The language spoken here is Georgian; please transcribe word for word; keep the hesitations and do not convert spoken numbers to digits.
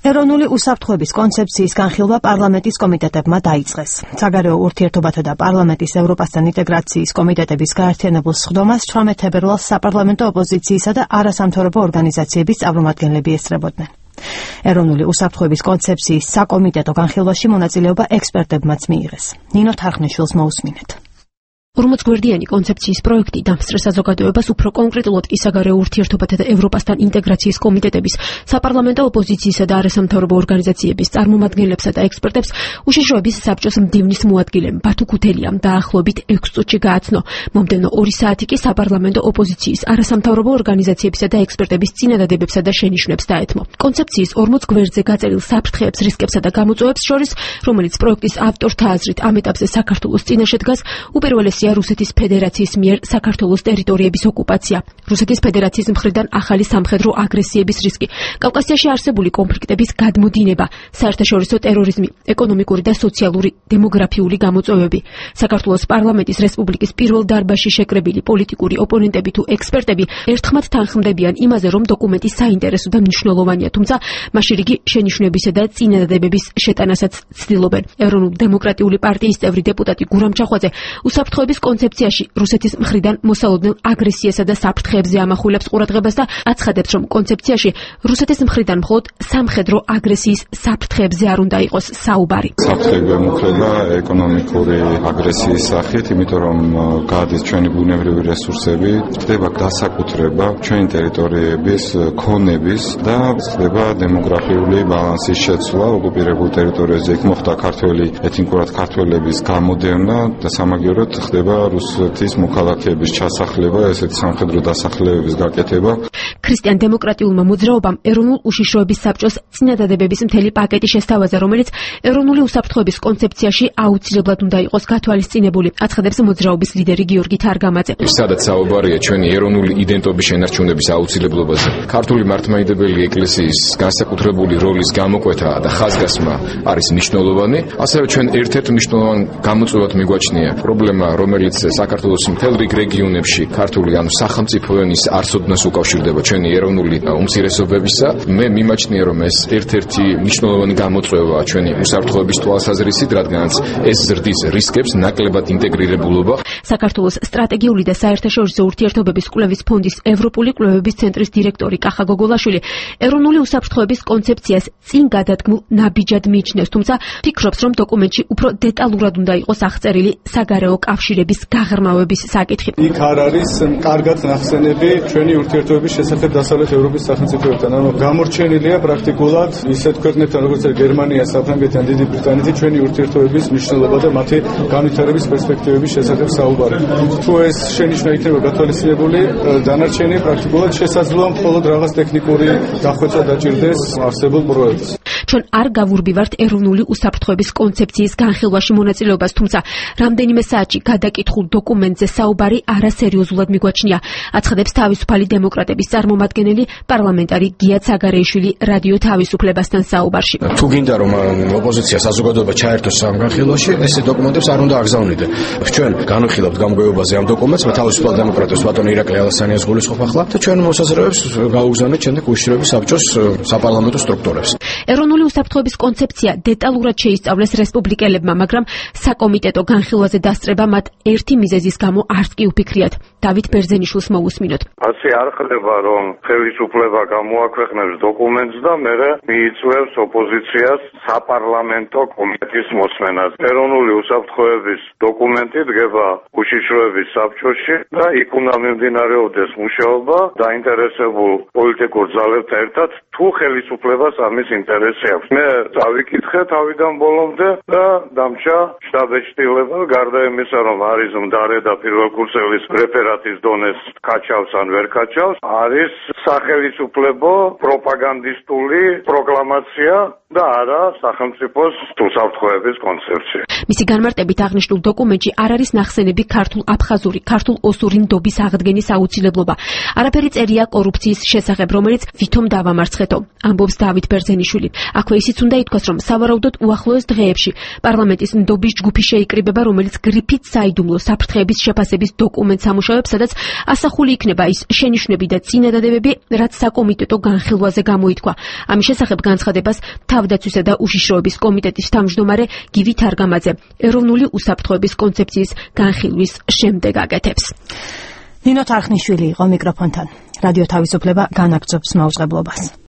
ეროვნული უსაფრთხოების კონცეფციის განხილვა პარლამენტის კომიტეტებმა დაიწყეს. საგარეო ურთიერთობათა და პარლამენტის ევროპასთან ინტეგრაციის კომიტეტების გაერთიანებულ სხდომას ცხრამეტ თებერვალს საპარლამენტო ოპოზიციისა და არასამთავრობო ორგანიზაციების წარმომადგენლები ესწრებოდნენ. ეროვნული უსაფრთხოების კონცეფციის საკომიტეტო განხილვაში მონაწილეობა ექსპერტებმაც მიიღეს. ნინო თარხნიშვილს მოусმინეთ. ორმოცგვერდიანი კონცეფციის პროექტი დამსწრე საზოგადოებას უფრო კონკრეტულად კი საგარეო ურთიერთობათა და ევროპასთან ინტეგრაციის კომიტეტების, საპარლამენტო ოპოზიციისა და არასამთავრობო ორგანიზაციების წარმომადგენლებსა და ექსპერტებს უშიშროების საბჭოს მდივნის მოადგილემ ბათუ ქუთელიამ დაახლოებით ექვს წუთში გააცნო. მომდევნო ორი საათი კი საპარლამენტო ოპოზიციის, არასამთავრობო ორგანიზაციებისა და ექსპერტების წინადადებებსა და შენიშვნებს დაეთმო. კონცეფციის ორმოც გვერდზე გაწერილ საფრთხეებს, რისკებსა და გამოწვევებს შორის, რომელიც პროექტის ავტორთა აზრით ამ ეტაპზე საქართველოს წინაშე დგას, უპირველეს რუსეთის ფედერაციის მიერ საქართველოს ტერიტორიების ოკუპაცია, რუსეთის ფედერაციის მხრიდან ახალი სამხედრო აგრესიების რისკი, კავკასიაში არსებული კონფლიქტების გადმოდინება, საერთაშორისო ტერორიზმი, ეკონომიკური და სოციალური დემოგრაფიული გამოწვევები, საქართველოს პარლამენტის რესპუბლიკის პირველ დარბაზში შეკრებილი პოლიტიკური ოპონენტები თუ ექსპერტები ერთხმად თანხმდებიან იმაზე, რომ დოკუმენტი საინტერესო და მნიშვნელოვანია, თუმცა მასში რიგი შენიშვნებისა და წინადადებების შეტანასაც ცდილობენ. ეროვნულ დემოკრატიული პარტიის წევრი დეპუტატი გურამ ჩახვაძე უსაფრთხოების კონცეფციაში რუსეთის მხრიდან მოსალოდნელ აგრესიასა და საფრთხეებზე ამახვილებს ყურადღებას და აცხადებს, რომ კონცეფციაში რუსეთის მხრიდან მხოლოდ სამხედრო აგრესიის საფრთხეებზე არ უნდა იყოს საუბარი. საფრთხეები მოხდება ეკონომიკური აგრესიის სახით, იმიტომ რომ გადის ჩვენი ბუნებრივი რესურსები, ხდება დასაკუთრება ჩვენი ტერიტორიების, ქონების და ხდება დემოგრაფიული ბალანსის შეცვლა ოკუპირებულ ტერიტორიაზე. იქ მოხდა ქართველი ეთნიკურად ქართველების გამოდევნა და სამაგიეროდ ხდება რუსეთის მოქალაქეების ჩასახლება, ესეთი სამხედრო დასახლებების გაკეთება. ქრისტიან დემოკრატიულმა მოძრაობამ ეროვნულ უშიშროების საბჭოს წინადადებების მთელი პაკეტი შესთავაზა, რომელიც ეროვნული უსაფრთხოების კონცეფციაში აუცილებლად უნდა იყოს გათვალისწინებული, აცხადებს მოძრაობის ლიდერი გიორგი თარგამაძე. სადაც საუბარია ჩვენი ეროვნული იდენტობის შენარჩუნების აუცილებლობაზე, ქართული მართლმადიდებელი ეკლესიის განსაკუთრებული როლის გამოკვეთა და ხაზგასმა არის მნიშვნელოვანი, ასევე ჩვენ ერთ-ერთ მნიშვნელოვან გამოწვევად მიგვაჩნია პრობლემა, რომელიც საქართველოს მთელ რიგ რეგიონებში ქართული ანუ სახელმწიფო ენის არსოდნას უკავშირდება ჩვენი ეროვნული უმცირესობებისა. მე მიმაჩნია, რომ ეს ერთ-ერთი მნიშვნელოვანი გამოწვევაა ჩვენი უსაფრთხოების თვალსაზრისით, რადგანაც ეს ზრდის რისკებს ნაკლებად ინტეგრირებულობა. საქართველოს სტრატეგიული და საერთაშორისო ურთიერთობების კვლევის ფონდის ევროპული კვლევების ცენტრის დირექტორი კახა გოგოლაშვილი ეროვნული უსაფრთხოების კონცეფციას წინ გადადგმულ ნაბიჯად მიიჩნევს, თუმცა ფიქრობს, რომ დოკუმენტში უფრო დეტალურად უნდა იყოს აღწერილი საგარეო კავშირების გაღრმავების საკითხი. იქ არ არის კარგად ნახსენები ჩვენი ურთიერთობების შესახებ დასავლეთ ევროპის სახელმწიფოებთან. ანუ გამორჩენილია პრაქტიკულად ისეთ ქვეყნებთან, როგორც გერმანია, საფრანგეთი, დიდი ბრიტანეთი, ჩვენი ურთიერთობების მნიშვნელობა და მათი განვითარების პერსპექტივების შესახებ საუბარი. თუ ეს შენიშვნა იქნება გათვალისწინებული, დანარჩენი პრაქტიკულად შესაძლოა მხოლოდ რაღაც ტექნიკური დახვეწა დაჭირდეს არსებულ პროექტს. ჩვენ არ გავურბივართ ეროვნული უსაფრთხოების კონცეფციის განხილვაში მონაწილეობას, თუმცა რამდენიმე საათში გადაკითხულ დოკუმენტზე საუბარი არასერიოზულად მიგვაჩნია, აცხადებს თავისუფალი დემოკრატების წარმომადგენელი პარლამენტარი გია ცაგარეიშვილი რადიო თავისუფლებასთან საუბარში. თუ გინდა რომ ოპოზიცია საზოგადოება ჩაერთოს ამ განხილვაში, ეს დოკუმენტებს არ უნდა აგზავნიდე. ჩვენ განვიხილავთ გამგეობაზე ამ დოკუმენტს, მე თავისუფალ დემოკრატებს ბატონი ირაკლი ალასანიას გულისხმობ ახლა და ჩვენ მოსაზრებებს გაუგზავნეთ შემდეგ უშიშროების საბჭოს საპარლამენტო სტრუქტურებს. ეროვნული უსაფრთხოების კონცეფცია დეტალურად შეისწავლეს რესპუბლიკელებმა, მაგრამ საკომიტეტო განხილვაზე დასწრება მათ ერთი მიზეზის გამო არც კი უფიქრიათ. დავით ბერძენიშვილს მოусმინოთ. ასე არ ხდება, რომ ხელისუფლება გამოაქვეყნებს დოკუმენტს და მერე მიიწვევს ოპოზიციას საპარლამენტო კომიტეტის მოსმენას. ეროვნული უსაფრთხოების დოკუმენტი დგება უშიშროების საბჭოში და იქ უნდა მიმდინარეობდეს მუშაობა დაინტერესებულ პოლიტიკურ ძალებთან ერთად, თუ ხელისუფლებას ამის ინტერესი აქვს. მე წავიკითხე თავიდან ბოლომდე და დამჭა შტაბ-ეჭდილება, გარდა იმისა, რომ არის მდარე და პირველ კურსელის რეფერატის დონეს კაჩავს ან ვერ კაჩავს, არის სახელისუფლებო პროპაგანდისტული პროკლამაცია და არა სახელმწიფოს უსაფრთხოების კონცეფცია. მისი განმარტებით აღნიშნულ დოკუმენტში არ არის ნახსენები ქართულ-აფხაზური, ქართულ-ოსური ნდობის აღდგენის აუცილებლობა. არაფერი წერია კორუფციის შესახებ, რომელიც ვითომ დავამარცხეთო, ამბობს დავით ბერძენიშვილი. აქვე ისიც უნდა ითქვას, რომ სავარაუდოდ უახლოეს დღეებში პარლამენტის ნდობის ჯგუფი შეიკრიბება, რომელიც გრიფით საიდუმლო საფრთხეების შეფასების დოკუმენტს ამუშავებს, სადაც ასახული იქნება ის შენიშვნები და წინადადებები, რაც საკომიტეტო განხილვაზე გამოითქვა. ამის შესახებ განცხადებას თავდაცვისა და უშიშროების კომიტეტის თავმჯდომარე გივი თარგამაძე ეროვნული უსაფრთხოების კონცეფციის განხილვის შემდეგ აკეთებს. ნინო თარხნიშვილი იყო მიკროფონთან. რადიო თავისუფლება განაგრძობს მაუწყებლობას.